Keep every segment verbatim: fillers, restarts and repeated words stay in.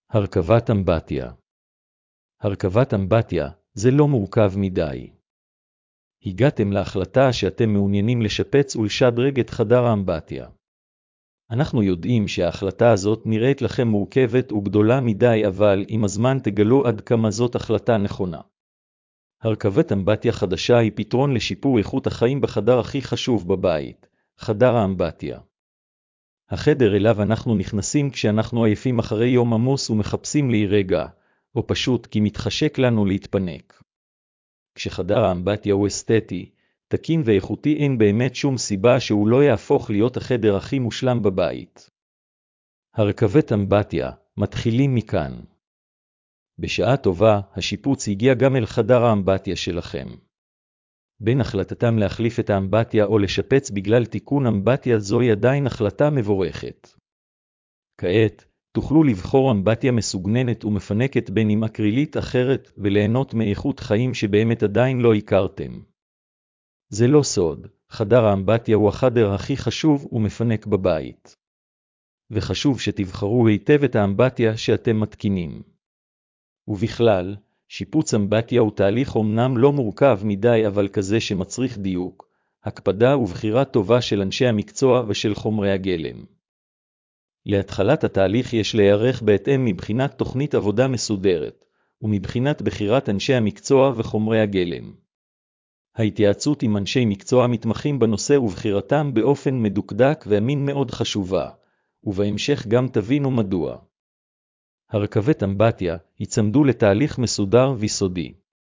הרכבת אמבטיה. הרכבת אמבטיה זה לא מורכב מדי. הגעתם להחלטה שאתם מעוניינים לשפץ ולשדרג את חדר האמבטיה. אנחנו יודעים שההחלטה הזאת נראית לכם מורכבת וגדולה מדי, אבל עם הזמן תגלו עד כמה זאת החלטה נכונה. הרכבת אמבטיה חדשה היא פתרון לשיפור איכות החיים בחדר הכי חשוב בבית, חדר האמבטיה. החדר אליו אנחנו נכנסים כשאנחנו עייפים אחרי יום עמוס ומחפשים להירגע, או פשוט כי מתחשק לנו להתפנק. כשחדר האמבטיה הוא אסתטי, תקין ואיכותי, אין באמת שום סיבה שהוא לא יהפוך להיות החדר הכי מושלם בבית. הרכבת אמבטיה, מתחילים מכאן. בשעה טובה, השיפוץ הגיע גם אל חדר האמבטיה שלכם. בין החלטתם להחליף את האמבטיה או לשפץ בגלל תיקון אמבטיה, זוהי עדיין החלטה מבורכת. כעת, תוכלו לבחור אמבטיה מסוגננת ומפנקת בין עם אקרילית אחרת וליהנות מאיכות חיים שבאמת עדיין לא הכרתם. זה לא סוד, חדר האמבטיה הוא החדר הכי חשוב ומפנק בבית. וחשוב שתבחרו היטב את האמבטיה שאתם מתקינים. ובכלל, שיפוץ אמבטיה הוא תהליך אומנם לא מורכב מדי, אבל כזה שמצריך דיוק, הקפדה ובחירה טובה של אנשי המקצוע ושל חומרי הגלם. להתחלת התהליך יש להיערך בהתאם מבחינת תוכנית עבודה מסודרת, ומבחינת בחירת אנשי המקצוע וחומרי הגלם. ההתייעצות עם אנשי מקצוע מתמחים בנושא ובחירתם באופן מדוקדק ואמין מאוד חשובה, ובהמשך גם תבינו מדוע. הרכבת אמבטיה ייצמדו לתהליך מסודר ויסודי.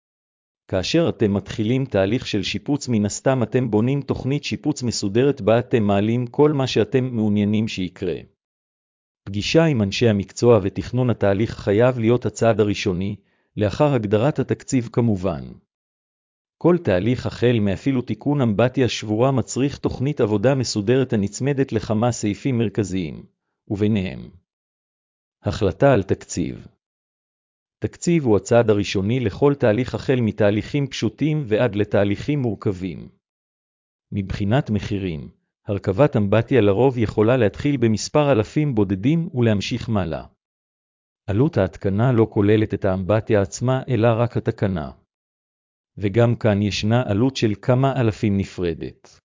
כאשר אתם מתחילים תהליך של שיפוץ, מן הסתם אתם בונים תוכנית שיפוץ מסודרת בה אתם מעלים כל מה שאתם מעוניינים שיקרה. פגישה עם אנשי המקצוע ותכנון התהליך חייב להיות הצעד הראשוני, לאחר הגדרת התקציב כמובן. כל תהליך החל מאפילו תיקון אמבטיה שבורה מצריך תוכנית עבודה מסודרת הנצמדת לכמה סעיפים מרכזיים, וביניהם החלטה על תקציב. תקציב הוא הצעד הראשוני לכל תהליך, החל מתהליכים פשוטים ועד לתהליכים מורכבים. מבחינת מחירים, הרכבת אמבטיה לרוב יכולה להתחיל במספר אלפים בודדים ולהמשיך מעלה. עלות ההתקנה לא כוללת את האמבטיה עצמה אלא רק התקנה. וגם כאן ישנה עלות של כמה אלפים נפרדת.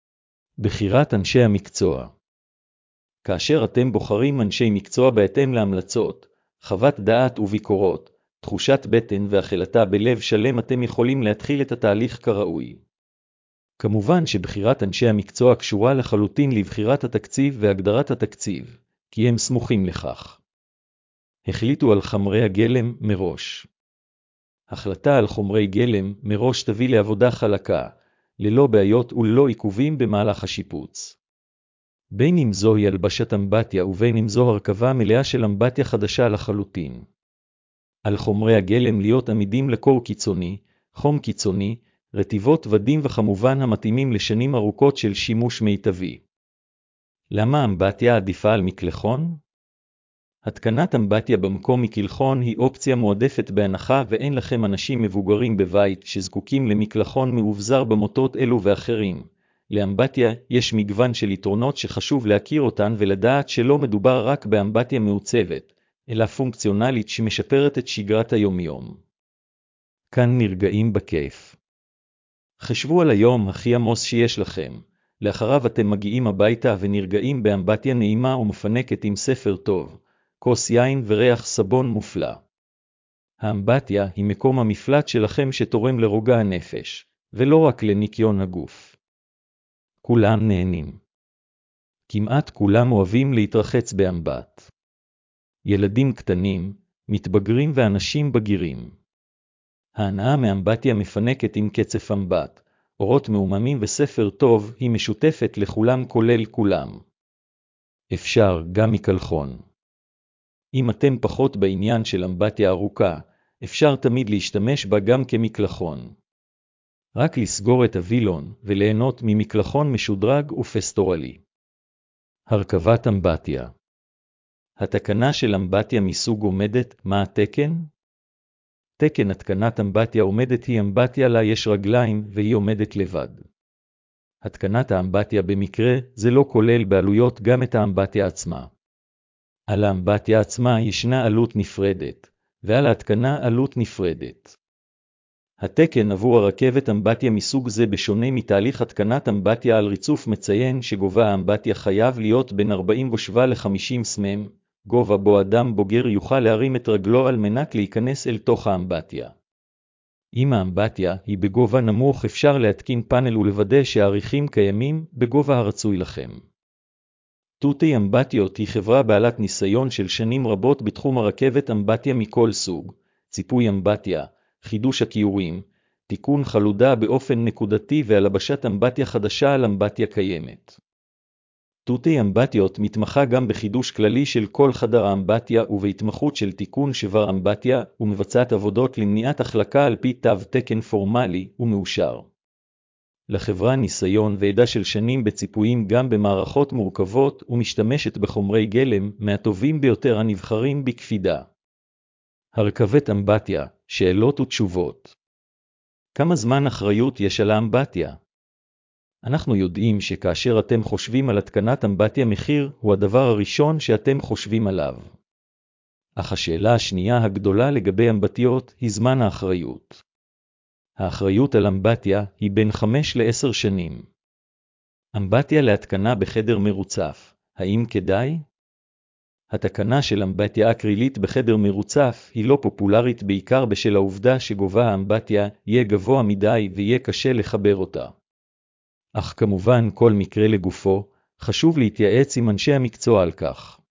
בחירת אנשי המקצוע. כאשר אתם בוחרים אנשי מקצוע בהתאם להמלצות, חוות דעת וביקורות, תחושת בטן והחלטה בלב שלם, אתם יכולים להתחיל את התהליך כראוי. כמובן שבחירת אנשי המקצוע קשורה לחלוטין לבחירת התקציב והגדרת התקציב, כי הם סמוכים לכך. החליטו על חומרי הגלם מראש. החלטה על חומרי גלם מראש תביא לעבודה חלקה, ללא בעיות וללא עיכובים במהלך השיפוץ. בין אם זוהי הלבשת אמבטיה ובין אם זו הרכבה מלאה של אמבטיה חדשה לחלוטין. על חומרי הגלם להיות עמידים לקור קיצוני, חום קיצוני, רטיבות ודים וכמובן המתאימים לשנים ארוכות של שימוש מיטבי. למה אמבטיה עדיפה על מקלחון? התקנת אמבטיה במקום מקלחון היא אופציה מועדפת בהנחה ואין לכם אנשים מבוגרים בבית שזקוקים למקלחון מאובזר במוטות אלו ואחרים. לאמבטיה יש מגוון של יתרונות שחשוב להכיר אותן ולדעת שלא מדובר רק באמבטיה מעוצבת, אלא פונקציונלית שמשפרת את שגרת היומיום. כאן נרגעים בכיף. חשבו על היום הכי עמוס שיש לכם, לאחריו אתם מגיעים הביתה ונרגעים באמבטיה נעימה ומפנקת עם ספר טוב, כוס יין וריח סבון מופלא. האמבטיה היא מקום המפלט שלכם שתורם לרוגע הנפש, ולא רק לניקיון הגוף. כולם נהנים. כמעט כולם אוהבים להתרחץ באמבט. ילדים קטנים, מתבגרים ואנשים בגירים. ההנאה מאמבטיה מפנקת עם קצף אמבט, אורות מעוממים וספר טוב היא משותפת לכולם כולל כולם. אפשר גם מקלחון. אם אתם פחות בעניין של אמבטיה ארוכה, אפשר תמיד להשתמש בה גם כמקלחון. רק לסגור את הווילון וליהנות ממקלחון משודרג ופסטורלי. הרכבת אמבטיה. התקנה של אמבטיה מסוג עומדת, מה התקן? תקן התקנת אמבטיה עומדת היא אמבטיה לה יש רגליים והיא עומדת לבד. התקנת האמבטיה במקרה זה לא כולל בעלויות גם את האמבטיה עצמה. על האמבטיה עצמה ישנה עלות נפרדת, ועל ההתקנה עלות נפרדת. התקן עבור הרכבת אמבטיה מסוג זה בשונה מתהליך התקנת אמבטיה על ריצוף מציין שגובה האמבטיה חייב להיות בין ארבעים ושבע ל-חמישים סמ"ם, גובה בו אדם בוגר יוכל להרים את רגלו על מנת להיכנס אל תוך האמבטיה. אם האמבטיה היא בגובה נמוך אפשר להתקין פאנל ולוודא שהעריכים קיימים בגובה הרצוי לכם. תותי אמבטיות היא חברה בעלת ניסיון של שנים רבות בתחום הרכבת אמבטיה מכל סוג, ציפוי אמבטיה, חידוש הכיורים, תיקון חלודה באופן נקודתי והלבשת אמבטיה חדשה על אמבטיה קיימת. תותי אמבטיות מתמחה גם בחידוש כללי של כל חדר האמבטיה ובהתמחות של תיקון שבר אמבטיה ומבצעת עבודות למניעת החלקה על פי תו תקן פורמלי ומאושר. לחברה ניסיון ועדה של שנים בציפויים גם במערכות מורכבות ומשתמשת בחומרי גלם מהטובים ביותר הנבחרים בקפידה. הרכבת אמבטיה, שאלות ותשובות. כמה זמן אחריות יש על האמבטיה? אנחנו יודעים שכאשר אתם חושבים על התקנת אמבטיה מחיר הוא הדבר הראשון שאתם חושבים עליו. אך השאלה השנייה הגדולה לגבי אמבטיות היא זמן האחריות. האחריות על אמבטיה היא בין חמש לעשר שנים. אמבטיה להתקנה בחדר מרוצף, האם כדאי? התקנה של אמבטיה אקרילית בחדר מרוצף היא לא פופולרית בעיקר בשל העובדה שגובה האמבטיה יהיה גבוה מדי ויהיה קשה לחבר אותה. אך כמובן כל מקרה לגופו, חשוב להתייעץ עם אנשי המקצוע על כך.